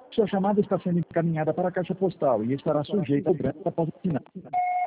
Sua chamada está sendo encaminhada para a caixa postal e estará sujeita a cobrança após o final.